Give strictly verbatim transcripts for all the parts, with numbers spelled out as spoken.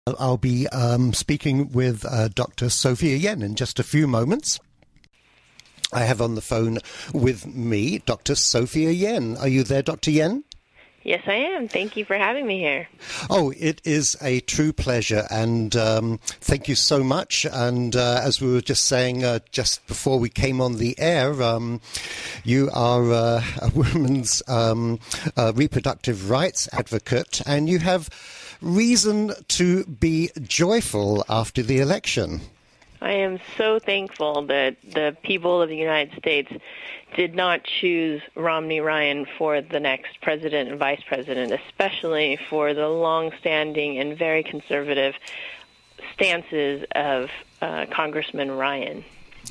I'll be um, speaking with uh, Doctor Sophia Yen in just a few moments. I have on the phone with me Doctor Sophia Yen. Are you there, Doctor Yen? Yes, I am. Thank you for having me here. Oh, it is a true pleasure, and um, thank you so much. And uh, as we were just saying uh, just before we came on the air, um, you are uh, a women's um, uh, reproductive rights advocate, and you have reason to be joyful after the election. I am so thankful that the people of the United States did not choose Romney Ryan for the next president and vice president, especially for the long-standing and very conservative stances of uh, Congressman Ryan.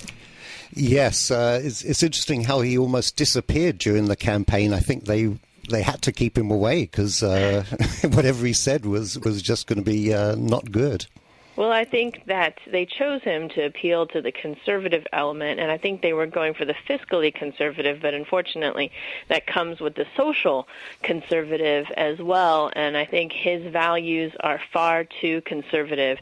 Yes, uh, it's, it's interesting how he almost disappeared during the campaign. I think they they had to keep him away because uh, whatever he said was, was just going to be uh, not good. Well, I think that they chose him to appeal to the conservative element, and I think they were going for the fiscally conservative, but unfortunately that comes with the social conservative as well, and I think his values are far too conservative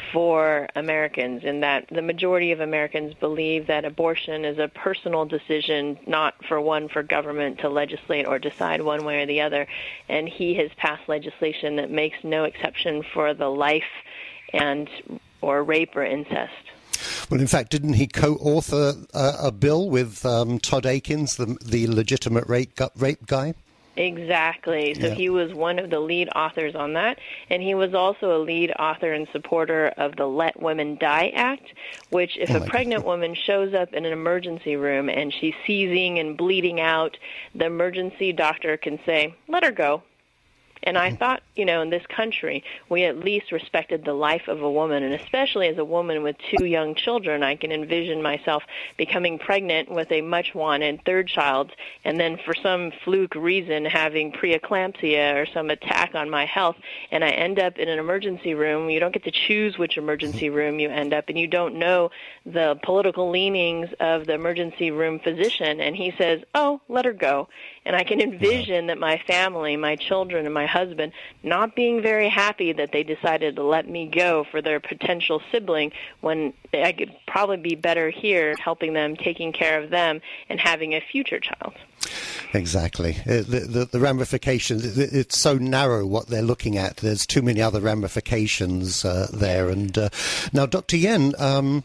for Americans, in that the majority of Americans believe that abortion is a personal decision, not for one for government to legislate or decide one way or the other, and he has passed legislation that makes no exception for the life and or rape or incest. Well, in fact, didn't he co-author uh, a bill with um, Todd Akins, the, the legitimate rape, rape guy? Exactly. So yeah. He was one of the lead authors on that, and he was also a lead author and supporter of the Let Women Die Act, which if oh a pregnant God. woman shows up in an emergency room and she's seizing and bleeding out, the emergency doctor can say, let her go. And I thought, you know, in this country, we at least respected the life of a woman, and especially as a woman with two young children, I can envision myself becoming pregnant with a much-wanted third child, and then for some fluke reason having preeclampsia or some attack on my health, and I end up in an emergency room. You don't get to choose which emergency room you end up in. You don't know the political leanings of the emergency room physician, and he says, oh, let her go. And I can envision that my family, my children, and my husband not being very happy that they decided to let me go for their potential sibling when I could probably be better here helping them, taking care of them, and having a future child. Exactly. The, the, the ramifications, it's so narrow what they're looking at. There's too many other ramifications uh, there. And uh, now, Doctor Yen, um,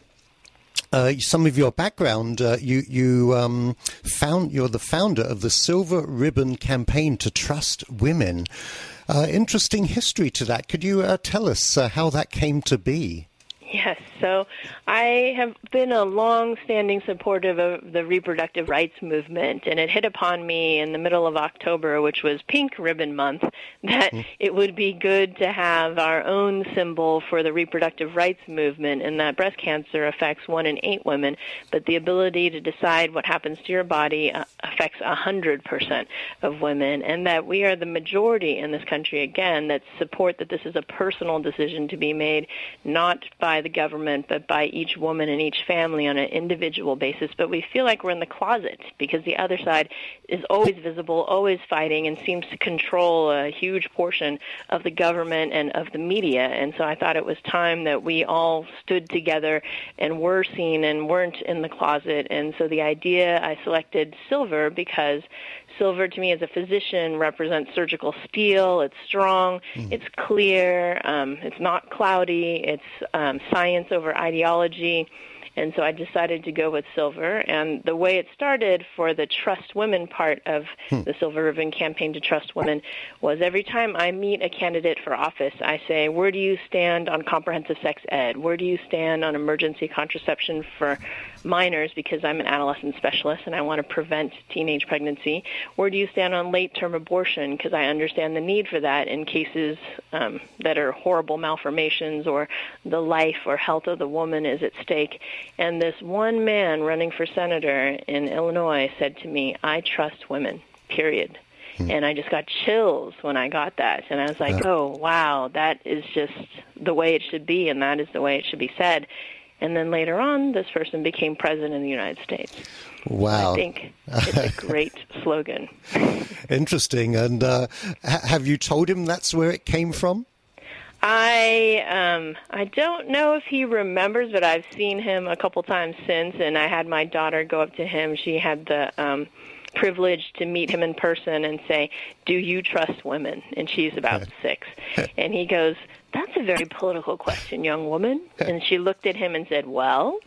Uh, some of your background, uh, you you um, found you're the founder of the Silver Ribbon Campaign to Trust Women. Uh, interesting history to that. Could you uh, tell us uh, how that came to be? Yes, so I have been a long-standing supporter of the reproductive rights movement, and it hit upon me in the middle of October, which was Pink Ribbon Month, that mm. it would be good to have our own symbol for the reproductive rights movement, and that breast cancer affects one in eight women, but the ability to decide what happens to your body uh, affects one hundred percent of women, and that we are the majority in this country, again, that support that this is a personal decision to be made, not by the government, but by each woman and each family on an individual basis. But we feel like we're in the closet because the other side is always visible, always fighting, and seems to control a huge portion of the government and of the media. And so I thought it was time that we all stood together and were seen and weren't in the closet. And so the idea, I selected silver because silver, to me, as a physician, represents surgical steel. It's strong. Mm. It's clear. Um, it's not cloudy. It's um, science over ideology. And so I decided to go with silver. And the way it started for the Trust Women part of hmm. the Silver Ribbon Campaign to Trust Women was every time I meet a candidate for office, I say, where do you stand on comprehensive sex ed? Where do you stand on emergency contraception for minors, because I'm an adolescent specialist and I want to prevent teenage pregnancy? Where do you stand on late-term abortion, because I understand the need for that in cases um, that are horrible malformations or the life or health of the woman is at stake? And this one man running for senator in Illinois said to me, I trust women, period. Hmm. And I just got chills when I got that. And I was like, yeah. oh, wow, that is just the way it should be, and that is the way it should be said. And then later on, this person became president of the United States. Wow. I think it's a great slogan. Interesting. And uh, ha- have you told him that's where it came from? I um, I don't know if he remembers, but I've seen him a couple times since, and I had my daughter go up to him. She had the um, privilege to meet him in person and say, "Do you trust women?" And she's about six. And he goes, "That's a very political question, young woman." And she looked at him and said, "Well?"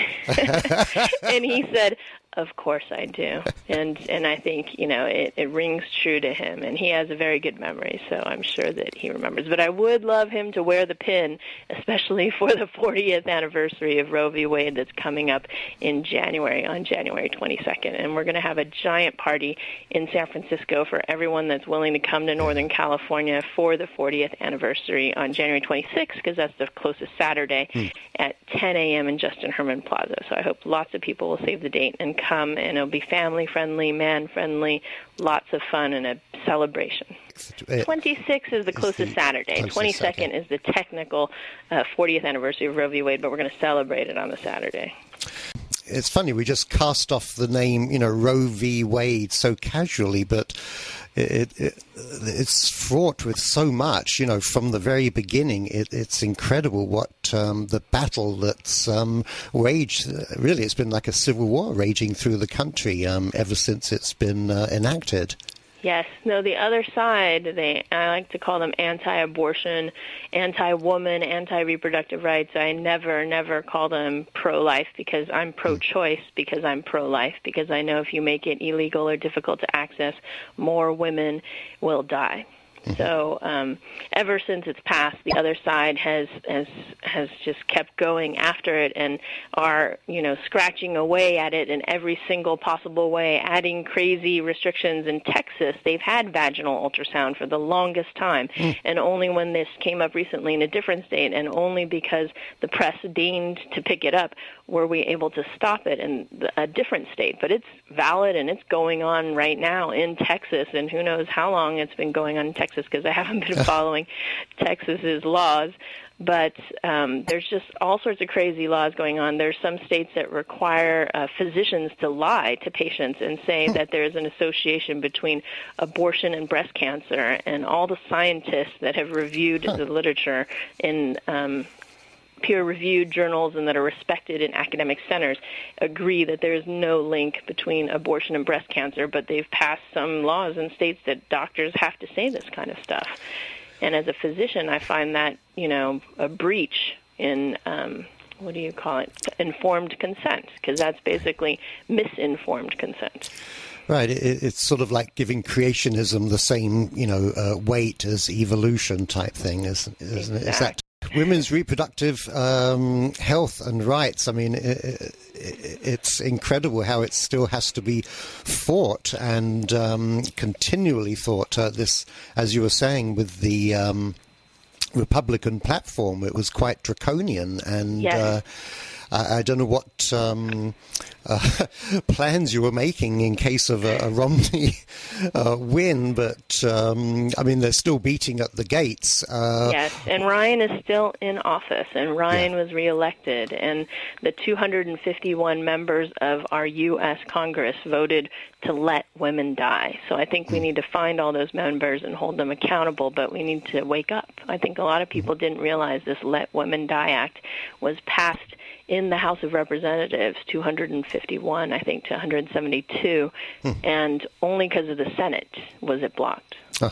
And he said, "Of course I do." And and I think, you know, it, it rings true to him. And he has a very good memory, so I'm sure that he remembers. But I would love him to wear the pin, especially for the fortieth anniversary of Roe v. Wade that's coming up in January, on January twenty-second. And we're going to have a giant party in San Francisco for everyone that's willing to come to Northern California for the fortieth anniversary on January twenty-sixth, because that's the closest Saturday, hmm. at ten a.m. in Justin Herman Plaza. So I hope lots of people will save the date and come, and it'll be family-friendly, man-friendly, lots of fun, and a celebration. twenty-sixth is the closest the Saturday. twenty-second is the technical uh, fortieth anniversary of Roe v. Wade, but we're going to celebrate it on the Saturday. It's funny, we just cast off the name, you know, Roe v. Wade so casually, but it, it, it's fraught with so much, you know, from the very beginning. It, it's incredible what um, the battle that's um, waged. Really, it's been like a civil war raging through the country um, ever since it's been uh, enacted. Yes. No, the other side, they I like to call them anti-abortion, anti-woman, anti-reproductive rights. I never, never call them pro-life, because I'm pro-choice, because I'm pro-life, because I know if you make it illegal or difficult to access, more women will die. So um, ever since it's passed, the other side has has has just kept going after it and are, you know, scratching away at it in every single possible way, adding crazy restrictions. In Texas, they've had vaginal ultrasound for the longest time, mm. and only when this came up recently in a different state, and only because the press deigned to pick it up, were we able to stop it in a different state. But it's valid, and it's going on right now in Texas, and who knows how long it's been going on in Texas, because I haven't been following Texas's laws. But um, there's just all sorts of crazy laws going on. There's some states that require uh, physicians to lie to patients and say that there's an association between abortion and breast cancer, and all the scientists that have reviewed the literature in um, peer-reviewed journals and that are respected in academic centers agree that there's no link between abortion and breast cancer, but they've passed some laws in states that doctors have to say this kind of stuff. And as a physician, I find that, you know, a breach in, um, what do you call it, informed consent, because that's basically misinformed consent. Right. It, it's sort of like giving creationism the same, you know, uh, weight as evolution type thing, isn't, isn't it? Is that women's reproductive um, health and rights? I mean, it, it, it's incredible how it still has to be fought and um, continually fought. Uh, this, as you were saying, with the um, Republican platform, it was quite draconian, and yes. uh, I, I don't know what um, uh, plans you were making in case of a, a Romney uh, win, but um, I mean, they're still beating at the gates. Uh, yes, and Ryan is still in office, and Ryan yeah. was reelected, and the two hundred fifty-one members of our U S Congress voted to let women die. So I think we need to find all those members and hold them accountable, but we need to wake up. I think a lot of people didn't realize this Let Women Die Act was passed in the House of Representatives, two hundred fifty-one, I think, to one hundred seventy-two, hmm. and only because of the Senate was it blocked. Huh.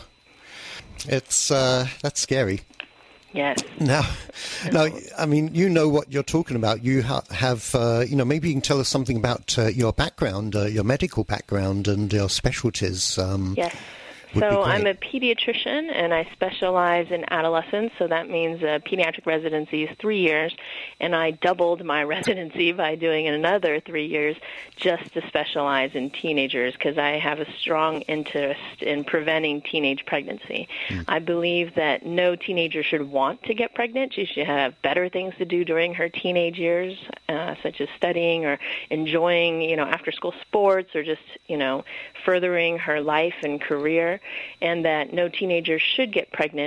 It's uh, that's scary. Yes. Now, now, I mean, you know what you're talking about. You ha- have, uh, you know, maybe you can tell us something about uh, your background, uh, your medical background, and your specialties. Um, yes. So I'm a pediatrician, and I specialize in adolescents, so that means uh, pediatric residency is three years, and I doubled my residency by doing another three years just to specialize in teenagers, because I have a strong interest in preventing teenage pregnancy. Mm. I believe that no teenager should want to get pregnant. She should have better things to do during her teenage years, uh, such as studying or enjoying, you know, after-school sports, or just, you know, furthering her life and career. And that no teenager should get pregnant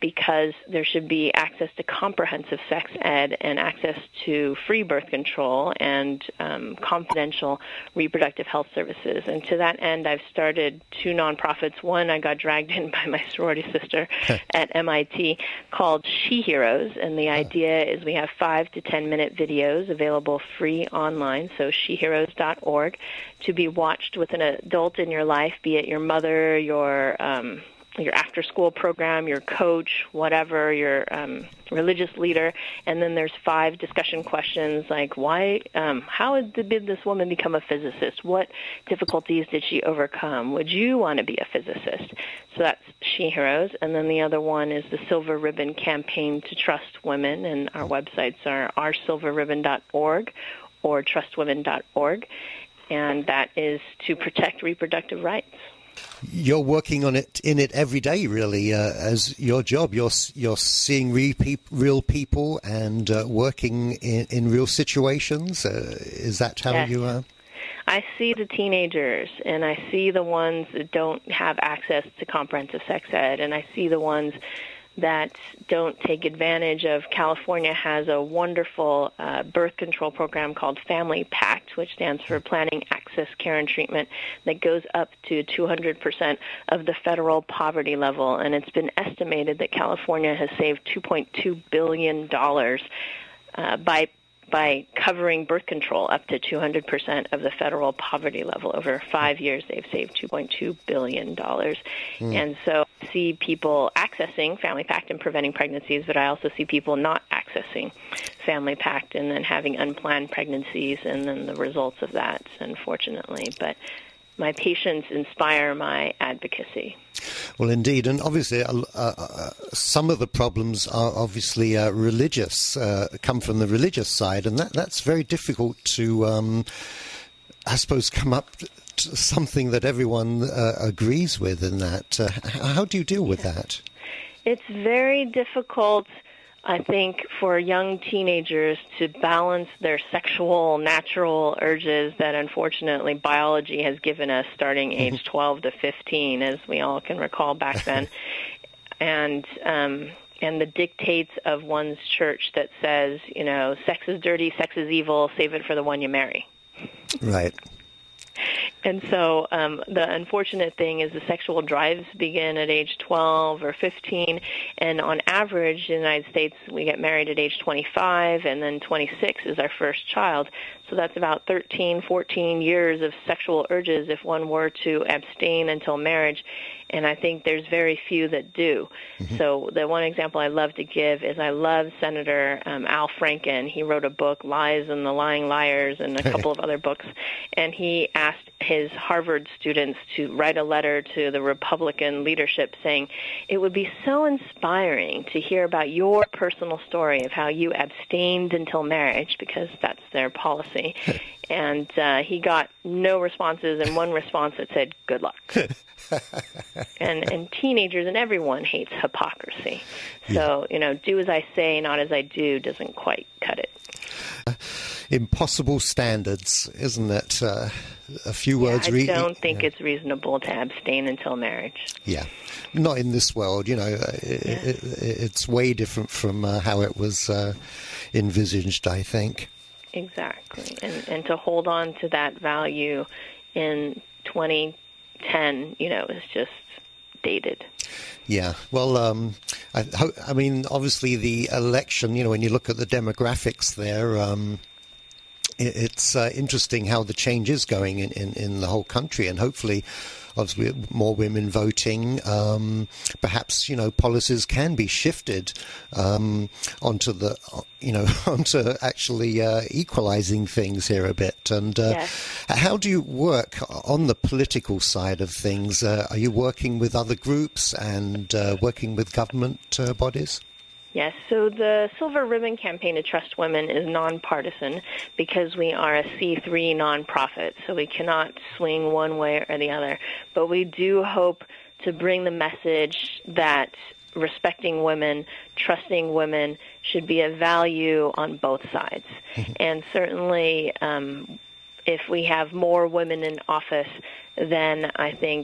because there should be access to comprehensive sex ed and access to free birth control and um, confidential reproductive health services. And to that end, I've started two nonprofits. One I got dragged in by my sorority sister at M I T called She Heroes, and the idea is we have five to ten minute videos available free online, so she heroes dot org, to be watched with an adult in your life, be it your mother, your um, your after-school program, your coach, whatever, your um, religious leader. And then there's five discussion questions like, why, um, how did this woman become a physicist? What difficulties did she overcome? Would you want to be a physicist? So that's She Heroes. And then the other one is the Silver Ribbon Campaign to Trust Women, and our websites are our silver ribbon dot org or trust women dot org, and that is to protect reproductive rights. You're working on it in it every day, really, uh, as your job. You're you're seeing real, peop- real people and uh, working in, in real situations. Uh, is that how yes. you are? I see the teenagers, and I see the ones that don't have access to comprehensive sex ed, and I see the ones that don't take advantage of. California has a wonderful uh, birth control program called Family Pact, which stands for Planning, Access, Care, and Treatment, that goes up to two hundred percent of the federal poverty level. And it's been estimated that California has saved two point two billion dollars uh, by by covering birth control up to two hundred percent of the federal poverty level. Over five years, they've saved two point two billion dollars. Mm. And so I see people accessing Family Pact and preventing pregnancies, but I also see people not accessing Family Pact and then having unplanned pregnancies and then the results of that, unfortunately. But my patients inspire my advocacy. Well, indeed, and obviously uh, uh, some of the problems are obviously uh, religious, uh, come from the religious side, and that, that's very difficult to, um, I suppose, come up to something that everyone uh, agrees with in that. Uh, how do you deal with that? It's very difficult, I think, for young teenagers to balance their sexual natural urges that unfortunately biology has given us starting age twelve to fifteen, as we all can recall back then, and um, and the dictates of one's church that says, you know, sex is dirty, sex is evil, save it for the one you marry. Right. And so um, the unfortunate thing is the sexual drives begin at age twelve or fifteen, and on average in the United States we get married at age twenty-five, and then twenty-six is our first child. So that's about thirteen, fourteen years of sexual urges if one were to abstain until marriage, and I think there's very few that do. Mm-hmm. So the one example I love to give is I love Senator um, Al Franken. He wrote a book, Lies and the Lying Liars, and a couple of other books, and he asked his Harvard students to write a letter to the Republican leadership saying, it would be so inspiring to hear about your personal story of how you abstained until marriage, because that's their policy. And uh, he got no responses, and one response that said, good luck. and and teenagers and everyone hates hypocrisy. So, you know, do as I say, not as I do doesn't quite cut it. Uh, impossible standards, isn't it? Uh, a few yeah, words. I Re- don't think yeah. it's reasonable to abstain until marriage. Yeah, not in this world. You know, it, yeah. it, it's way different from uh, how it was uh, envisaged, I think. Exactly, and and to hold on to that value in twenty ten, you know, is just dated. Yeah, well, um, I, I mean, obviously the election, you know, when you look at the demographics there, um, it, it's uh, interesting how the change is going in, in, in the whole country, and hopefully, obviously, more women voting. Um, perhaps, you know, policies can be shifted um, onto the, you know, onto actually uh, equalizing things here a bit. And uh, yes. How do you work on the political side of things? Uh, are you working with other groups and uh, working with government uh, bodies? Yes, so the Silver Ribbon Campaign to Trust Women is nonpartisan because we are a C three nonprofit, so we cannot swing one way or the other. But we do hope to bring the message that respecting women, trusting women should be a value on both sides. And certainly um, if we have more women in office, then I think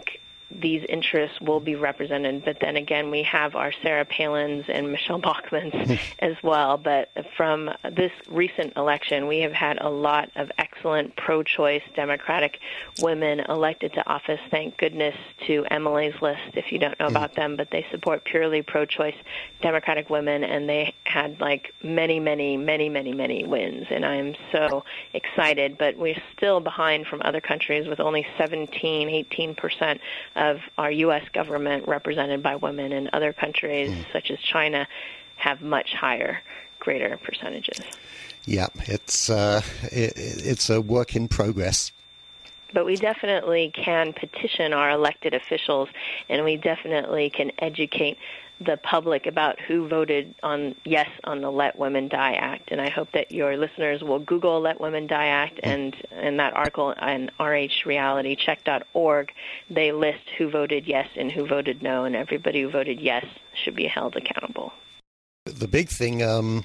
these interests will be represented. But then again, we have our Sarah Palins and Michelle Bachmans as well. But from this recent election, we have had a lot of excellent pro-choice Democratic women elected to office. Thank goodness to Emily's List, if you don't know about them, but they support purely pro-choice Democratic women, and they had like many, many, many, many, many wins. And I am so excited, but we're still behind from other countries with only seventeen, eighteen percent of our U S government represented by women, and other countries mm. such as China have much higher, greater percentages. Yeah, it's uh, it, it's a work in progress. But we definitely can petition our elected officials, and we definitely can educate the public about who voted on yes on the Let Women Die Act. And I hope that your listeners will Google Let Women Die Act, and in that article on r h reality check dot org, they list who voted yes and who voted no, and everybody who voted yes should be held accountable. The big thing um,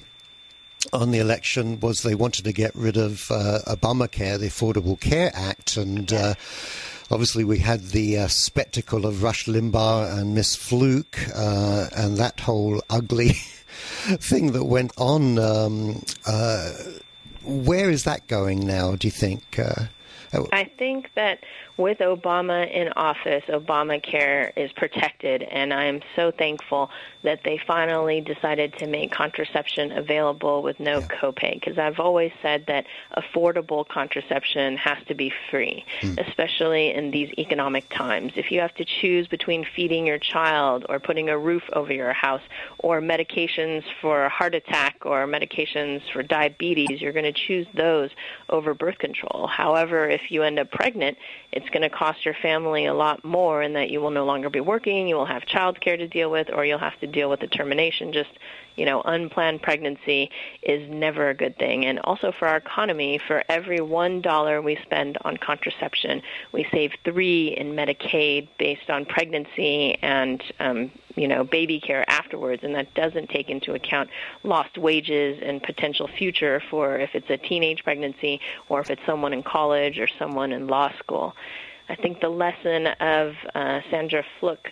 on the election was they wanted to get rid of uh, Obamacare, the Affordable Care Act, and uh, obviously, we had the uh, spectacle of Rush Limbaugh and Miss Fluke uh, and that whole ugly thing that went on. Um, uh, where is that going now, do you think? Uh, I think that with Obama in office, Obamacare is protected, and I am so thankful that they finally decided to make contraception available with no yeah. copay, because I've always said that affordable contraception has to be free, mm. especially in these economic times. If you have to choose between feeding your child or putting a roof over your house or medications for a heart attack or medications for diabetes, you're going to choose those over birth control. However, if you end up pregnant, it's going to cost your family a lot more, in that you will no longer be working, you will have child care to deal with, or you'll have to deal with the termination. Just, you know, unplanned pregnancy is never a good thing. And also for our economy, for every one dollar we spend on contraception, we save three in Medicaid based on pregnancy and, um, you know, baby care afterwards. And that doesn't take into account lost wages and potential future for if it's a teenage pregnancy or if it's someone in college or someone in law school. I think the lesson of uh, Sandra Fluke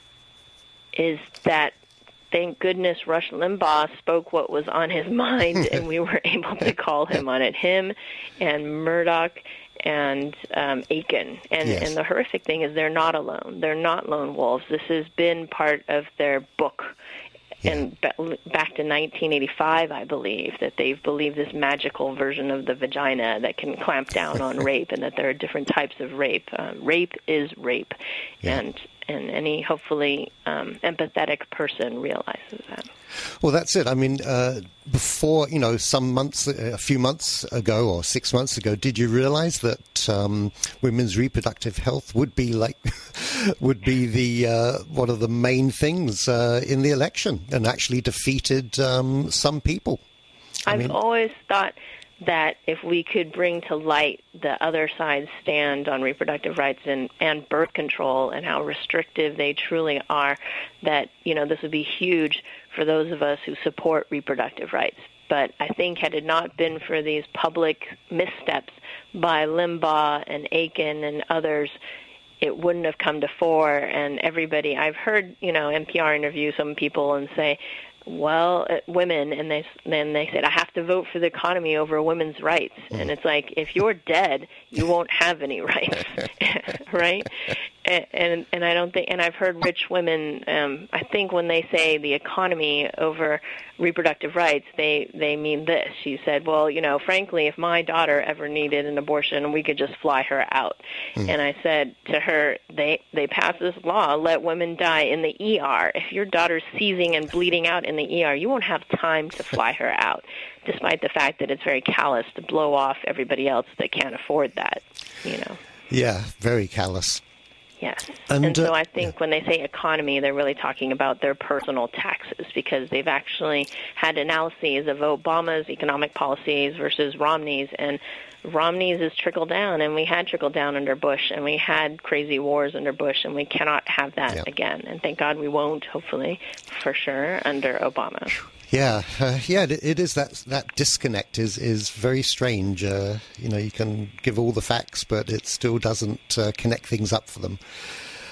is that thank goodness Rush Limbaugh spoke what was on his mind, and we were able to call him on it. Him and Murdoch and um, Aiken. And, yes. and the horrific thing is they're not alone. They're not lone wolves. This has been part of their book. Yeah. And b- back to nineteen eighty-five, I believe, that they've believed this magical version of the vagina that can clamp down on rape, and that there are different types of rape. Uh, rape is rape. Yeah. And and any, hopefully, um, empathetic person realizes that. Well, that's it. I mean, uh, before, you know, some months, a few months ago or six months ago, did you realize that um, women's reproductive health would be like, would be the uh, one of the main things uh, in the election, and actually defeated um, some people? I I've mean, always thought that if we could bring to light the other side's stand on reproductive rights and, and birth control and how restrictive they truly are, that, you know, this would be huge for those of us who support reproductive rights. But I think had it not been for these public missteps by Limbaugh and Aiken and others, it wouldn't have come to fore. And everybody, I've heard, you know, N P R interview some people and say, well, uh, women, and they, then they said, I have to vote for the economy over women's rights. Mm. And it's like, if you're dead, you won't have any rights, right? And, and and I don't think, and I've heard rich women, um, I think when they say the economy over reproductive rights, they, they mean this. She said, well, you know, frankly, if my daughter ever needed an abortion, we could just fly her out. Mm. And I said to her, they, they passed this law, let women die in the E R. If your daughter's seizing and bleeding out in the E R, you won't have time to fly her out, despite the fact that it's very callous to blow off everybody else that can't afford that, you know. Yeah, very callous. Yes. And, and so I think yeah. when they say economy, they're really talking about their personal taxes, because they've actually had analyses of Obama's economic policies versus Romney's, and Romney's is trickle down, and we had trickle down under Bush, and we had crazy wars under Bush, and we cannot have that yeah. again. And thank God we won't, hopefully, for sure, under Obama. Yeah, uh, yeah, it, it is that that disconnect is is very strange. Uh, you know, you can give all the facts, but it still doesn't uh, connect things up for them.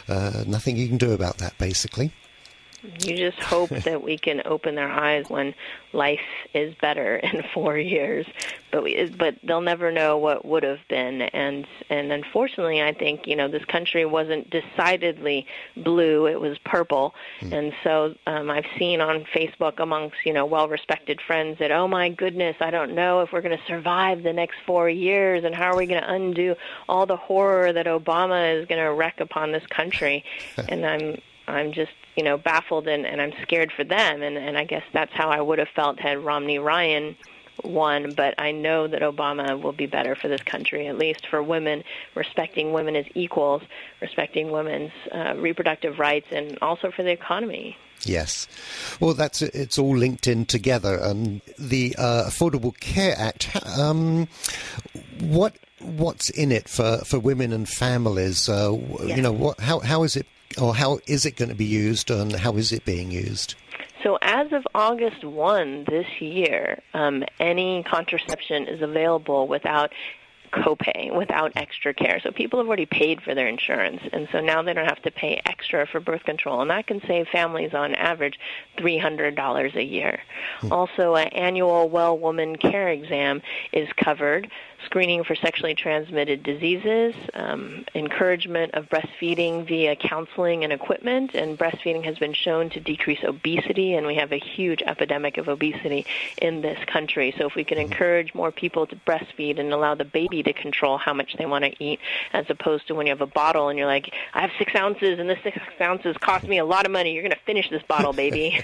uh, nothing you can do about that, basically. You just hope that we can open their eyes when life is better in four years, but we, but they'll never know what would have been. And and unfortunately, I think you know this country wasn't decidedly blue; it was purple. Mm. And so um, I've seen on Facebook amongst you know well-respected friends that, oh my goodness, I don't know if we're going to survive the next four years, and how are we going to undo all the horror that Obama is going to wreak upon this country? And I'm I'm just you know, baffled and, and I'm scared for them. And, and I guess that's how I would have felt had Romney Ryan won. But I know that Obama will be better for this country, at least for women, respecting women as equals, respecting women's uh, reproductive rights, and also for the economy. Yes. Well, that's it's all linked in together. And the uh, Affordable Care Act, um, what what's in it for, for women and families? Uh, yes. You know, what how how is it? Or how is it going to be used, and how is it being used? So as of August first this year, um, any contraception is available without copay, without extra care. So people have already paid for their insurance, and so now they don't have to pay extra for birth control, and that can save families on average three hundred dollars a year. Hmm. Also, an annual Well Woman Care exam is covered, screening for sexually transmitted diseases, um, encouragement of breastfeeding via counseling and equipment, and breastfeeding has been shown to decrease obesity, and we have a huge epidemic of obesity in this country. So if we can encourage more people to breastfeed and allow the baby to control how much they want to eat, as opposed to when you have a bottle and you're like, I have six ounces, and this six ounces cost me a lot of money. You're going to finish this bottle, baby.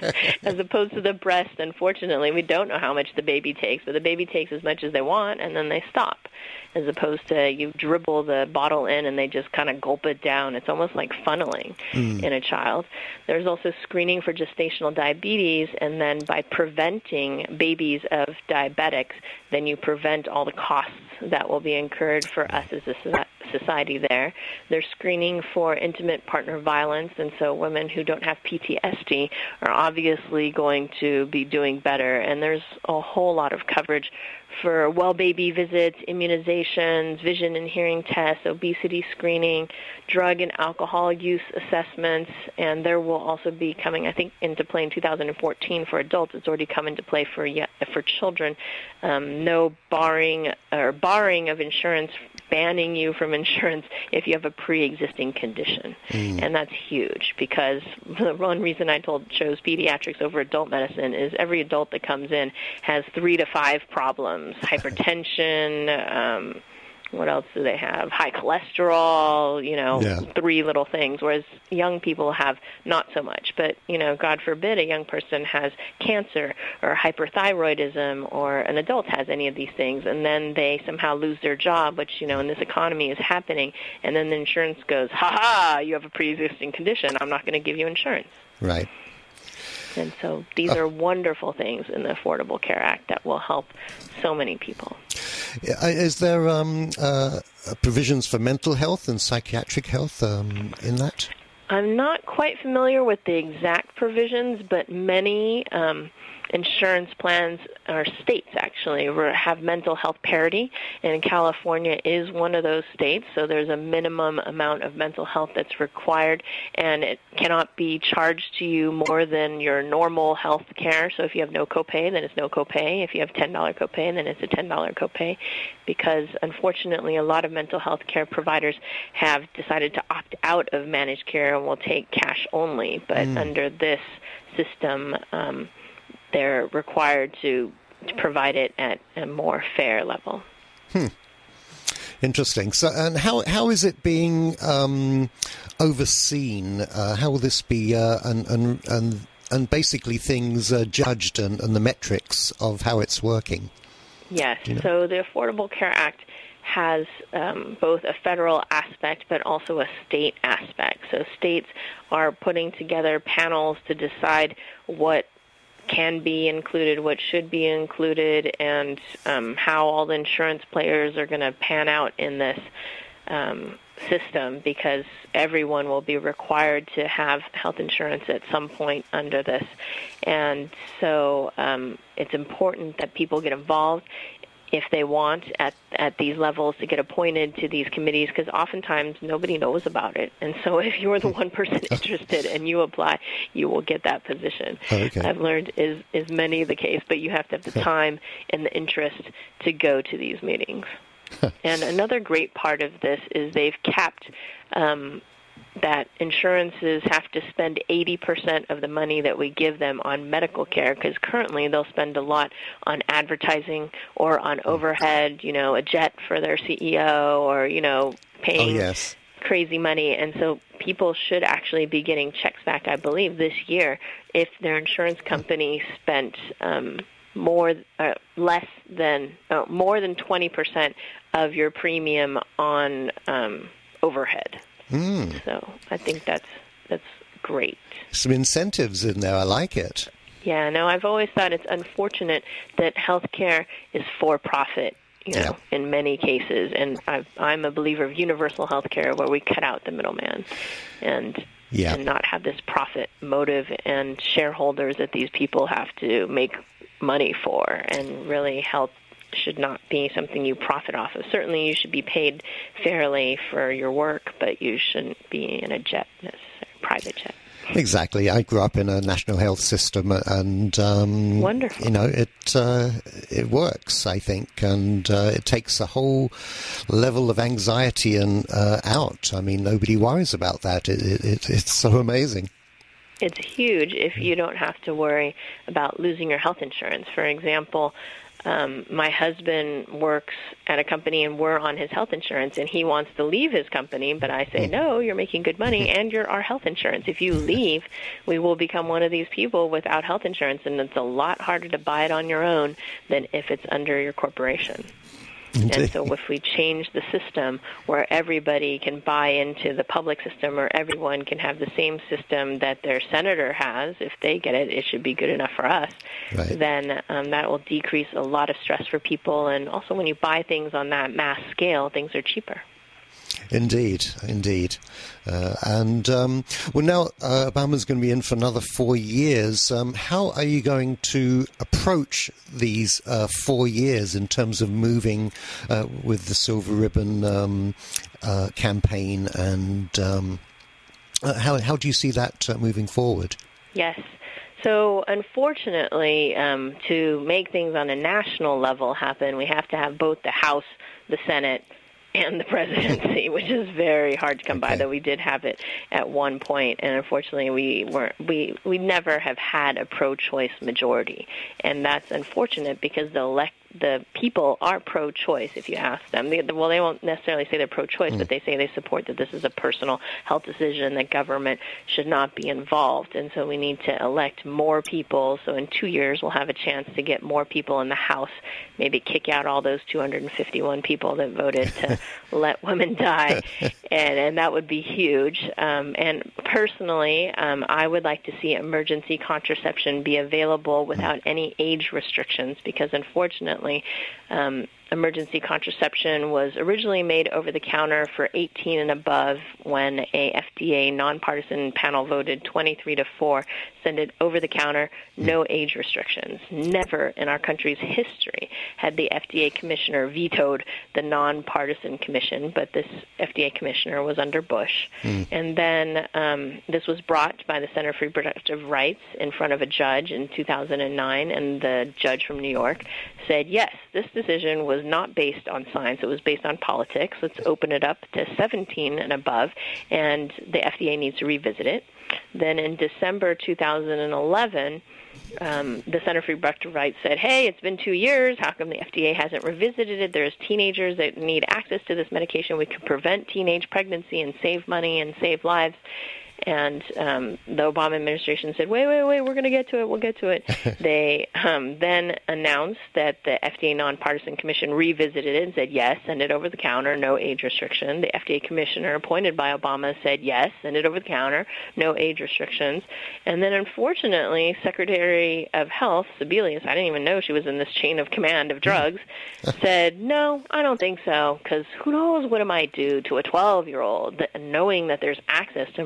As opposed to the breast, unfortunately, we don't know how much the baby takes, but the baby takes as much as they want, and then they stop, as opposed to you dribble the bottle in and they just kind of gulp it down. It's almost like funneling mm. in a child. There's also screening for gestational diabetes, and then by preventing babies of diabetics, then you prevent all the costs that will be incurred for us as a society there. There's screening for intimate partner violence, and so women who don't have P T S D are obviously going to be doing better. And there's a whole lot of coverage for well baby visits, immunizations, vision and hearing tests, obesity screening, drug and alcohol use assessments, and there will also be coming, I think, into play in two thousand fourteen for adults. It's already come into play for for children. Um, no barring or barring of insurance, banning you from insurance if you have a pre-existing condition. Mm. And that's huge, because the one reason I told chose pediatrics over adult medicine is every adult that comes in has three to five problems: hypertension, um, what else do they have? High cholesterol, you know, yeah. three little things, whereas young people have not so much. But, you know, God forbid a young person has cancer or hyperthyroidism, or an adult has any of these things, and then they somehow lose their job, which, you know, in this economy is happening, and then the insurance goes, ha-ha, you have a pre-existing condition, I'm not going to give you insurance. Right. And so these are wonderful things in the Affordable Care Act that will help so many people. Is there um, uh, provisions for mental health and psychiatric health um, in that? I'm not quite familiar with the exact provisions, but many um, insurance plans, or states actually, have mental health parity, and California is one of those states, so there's a minimum amount of mental health that's required, and it cannot be charged to you more than your normal health care. So if you have no copay, then it's no copay. If you have ten dollars copay, then it's a ten dollars copay, because unfortunately a lot of mental health care providers have decided to opt out of managed care and will take cash only, but mm. under this system, um, they're required to, to provide it at a more fair level. Hmm. Interesting. So, and how how is it being um, overseen? Uh, how will this be, uh, and and and and basically things uh, judged, and, and the metrics of how it's working? Yes. You know? So the Affordable Care Act has um, both a federal aspect but also a state aspect. So states are putting together panels to decide what can be included, what should be included, and um, how all the insurance players are going to pan out in this um, system, because everyone will be required to have health insurance at some point under this. And so um, it's important that people get involved. if they want at at these levels to get appointed to these committees, because oftentimes nobody knows about it. And so if you're the one person interested and you apply, you will get that position. Oh, okay. I've learned is, is many the case, but you have to have the time and the interest to go to these meetings. And another great part of this is they've capped um, that insurances have to spend eighty percent of the money that we give them on medical care, because currently they'll spend a lot on advertising or on overhead, you know, a jet for their C E O, or, you know, paying oh, yes. crazy money. And so people should actually be getting checks back, I believe, this year if their insurance company spent um, more, uh, less than, uh, more than twenty percent of your premium on um, overhead. Mm. So I think that's that's great. Some incentives in there. I like it. Yeah, no, I've always thought it's unfortunate that healthcare is for profit, you know, yeah. in many cases. And I've, I'm a believer of universal healthcare, where we cut out the middleman and yeah. and not have this profit motive and shareholders that these people have to make money for, and really health should not be something you profit off of. Certainly you should be paid fairly for your work, but you shouldn't be in a jet, a private jet. Exactly. I grew up in a national health system, and um, wonderful. You know, it uh, it works, I think, and uh, it takes a whole level of anxiety and uh, out. I mean, nobody worries about that. It, it, it's so amazing. It's huge if you don't have to worry about losing your health insurance. For example, Um, my husband works at a company, and we're on his health insurance, and he wants to leave his company, but I say, no, you're making good money, and you're our health insurance. If you leave, we will become one of these people without health insurance, and it's a lot harder to buy it on your own than if it's under your corporation. Indeed. And so if we change the system where everybody can buy into the public system, or everyone can have the same system that their senator has, if they get it, it should be good enough for us, right. then um, that will decrease a lot of stress for people. And also when you buy things on that mass scale, things are cheaper. Indeed, indeed. Uh, and, um, well, now uh, Obama's going to be in for another four years. Um, how are you going to approach these uh, four years in terms of moving uh, with the Silver Ribbon um, uh, campaign? And um, uh, how, how do you see that uh, moving forward? Yes. So unfortunately, um, to make things on a national level happen, we have to have both the House, the Senate, and the presidency, which is very hard to come okay. by, though we did have it at one point, and unfortunately we weren't, we, we never have had a pro-choice majority, and that's unfortunate because the elect the people are pro-choice if you ask them. They, well, they won't necessarily say they're pro-choice, mm. but they say they support that this is a personal health decision, that government should not be involved. And so we need to elect more people. So in two years, we'll have a chance to get more people in the House, maybe kick out all those two hundred fifty-one people that voted to let women die. And, and that would be huge. Um, and personally, um, I would like to see emergency contraception be available without any age restrictions, because unfortunately, Um, emergency contraception was originally made over the counter for eighteen and above when a F D A nonpartisan panel voted twenty-three to four, send it over the counter, no age restrictions. Never in our country's history had the F D A commissioner vetoed the nonpartisan commission, but this F D A commissioner was under Bush. Mm. And then um, this was brought by the Center for Reproductive Rights in front of a judge in two thousand nine, and the judge from New York said, yes, this decision was not based on science. It was based on politics. Let's open it up to seventeen and above, and the F D A needs to revisit it. Then in December two thousand eleven, um, the Center for Reproductive Rights said, hey, it's been two years. How come the F D A hasn't revisited it? There's teenagers that need access to this medication. We can prevent teenage pregnancy and save money and save lives. And um, the Obama administration said, wait, wait, wait, we're going to get to it, we'll get to it. They um, then announced that the F D A Nonpartisan Commission revisited it and said, yes, send it over the counter, no age restriction. The F D A commissioner appointed by Obama said, yes, send it over the counter, no age restrictions. And then, unfortunately, Secretary of Health, Sebelius, I didn't even know she was in this chain of command of drugs, said, no, I don't think so, because who knows what it might do to a twelve-year-old, knowing that there's access to emergency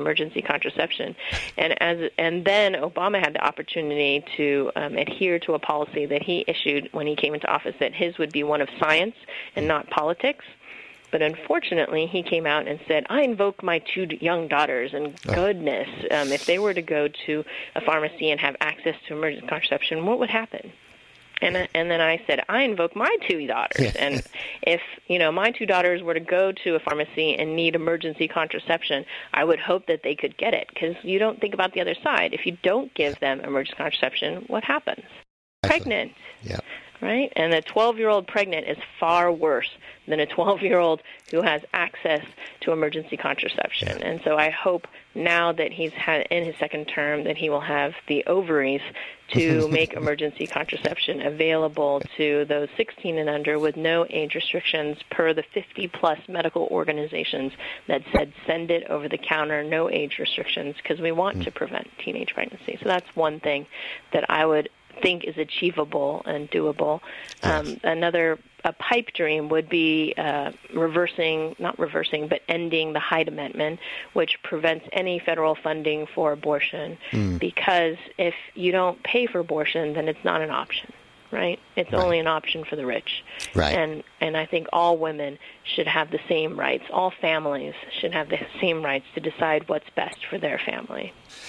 contraception. And as and then Obama had the opportunity to um, adhere to a policy that he issued when he came into office, that his would be one of science and not politics. But unfortunately, he came out and said, I invoke my two young daughters, and goodness, um, if they were to go to a pharmacy and have access to emergency contraception, what would happen? And and then I said, I invoke my two daughters. Yeah. And if, you know, my two daughters were to go to a pharmacy and need emergency contraception, I would hope that they could get it, because you don't think about the other side. If you don't give them emergency contraception, what happens? Pregnant. Yeah. Right? And a twelve-year-old pregnant is far worse than a twelve-year-old who has access to emergency contraception. And so I hope now that he's had in his second term that he will have the ovaries to make emergency contraception available to those sixteen and under with no age restrictions, per the fifty-plus medical organizations that said send it over the counter, no age restrictions, because we want to prevent teenage pregnancy. So that's one thing that I would think is achievable and doable. Um, yes. Another a pipe dream would be uh, reversing, not reversing, but ending the Hyde Amendment, which prevents any federal funding for abortion. Mm. Because if you don't pay for abortion, then it's not an option, right? It's right. only an option for the rich. Right. And and I think all women should have the same rights. All families should have the same rights to decide what's best for their family.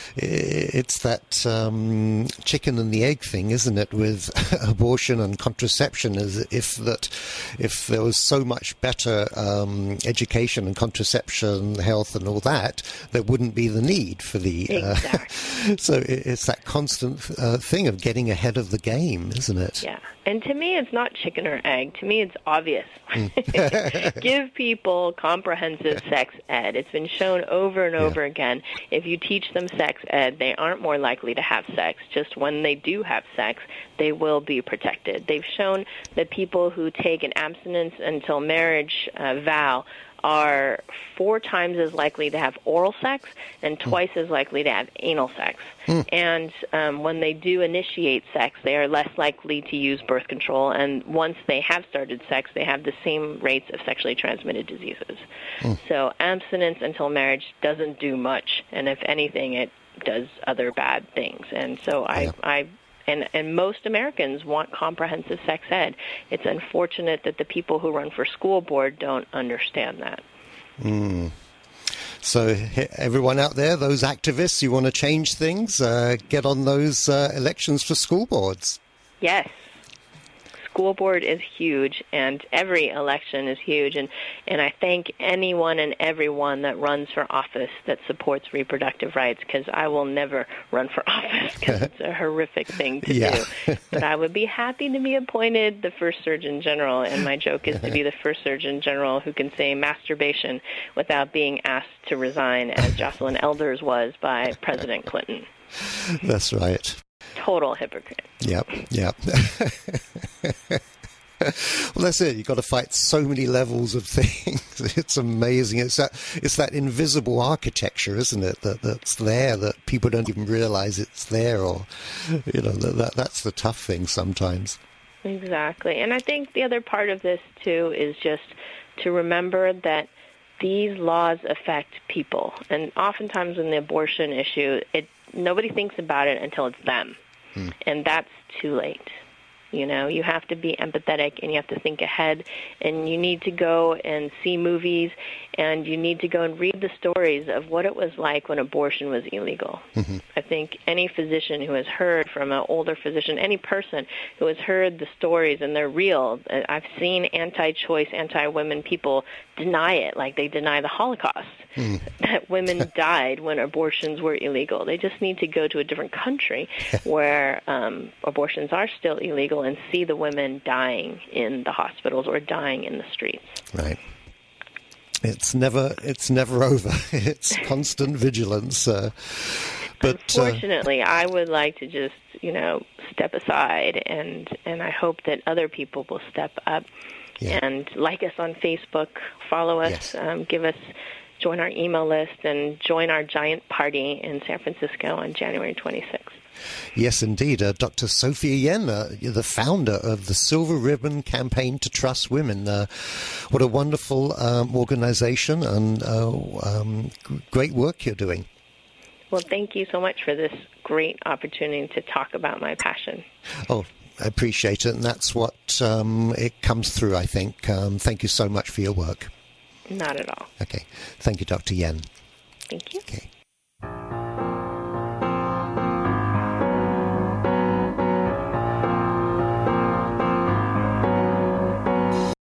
It's that um, chicken and the egg thing, isn't it, with abortion and contraception, as if that if there was so much better um, education and contraception, health and all that, there wouldn't be the need for the... Exactly. Uh, so it's that constant uh, thing of getting ahead of the game, isn't it? Yeah. And to me, it's not chicken or egg. To me, it's obvious. Mm. Give people comprehensive sex ed. It's been shown over and over yeah. again. If you teach them sex ed, they aren't more likely to have sex. Just when they do have sex, they will be protected. They've shown that people who take an abstinence until marriage uh, vow are four times as likely to have oral sex and twice mm. as likely to have anal sex. Mm. And um, when they do initiate sex, they are less likely to use birth control. And once they have started sex, they have the same rates of sexually transmitted diseases. Mm. So abstinence until marriage doesn't do much. And if anything, it does other bad things. And so I... Yeah. I And, and most Americans want comprehensive sex ed. It's unfortunate that the people who run for school board don't understand that. Mm. So everyone out there, those activists, you want to change things, uh, get on those uh, elections for school boards. Yes. School board is huge, and every election is huge, and, and I thank anyone and everyone that runs for office that supports reproductive rights, because I will never run for office because it's a horrific thing to yeah. do. But I would be happy to be appointed the first Surgeon General, and my joke is to be the first Surgeon General who can say masturbation without being asked to resign, as Jocelyn Elders was by President Clinton. That's right. Total hypocrite. Yep, yep. Well, that's it. You've got to fight so many levels of things. It's amazing. It's that it's that invisible architecture, isn't it? That that's there that people don't even realize it's there, or you know, that, that that's the tough thing sometimes. Exactly. And I think the other part of this too is just to remember that these laws affect people, and oftentimes in the abortion issue, it nobody thinks about it until it's them, hmm. and that's too late. You know, you have to be empathetic, and you have to think ahead, and you need to go and see movies, and you need to go and read the stories of what it was like when abortion was illegal. Mm-hmm. I think any physician who has heard from an older physician, any person who has heard the stories, and they're real. I've seen anti-choice, anti-women people deny it, like they deny the Holocaust, mm. that women died when abortions were illegal. They just need to go to a different country where um, abortions are still illegal and see the women dying in the hospitals or dying in the streets. Right. It's never, it's never over. It's constant vigilance. Uh, but unfortunately, uh, I would like to just, you know, step aside, and and I hope that other people will step up yeah. and like us on Facebook, follow us, yes. um, give us, join our email list, and join our giant party in San Francisco on January twenty-sixth. Yes, indeed. Uh, Doctor Sophia Yen, uh, the founder of the Silver Ribbon Campaign to Trust Women. Uh, what a wonderful um, organization, and uh, um, great work you're doing. Well, thank you so much for this great opportunity to talk about my passion. Oh, I appreciate it, and that's what um, it comes through, I think. Um, thank you so much for your work. Not at all. Okay. Thank you, Doctor Yen. Thank you. Okay.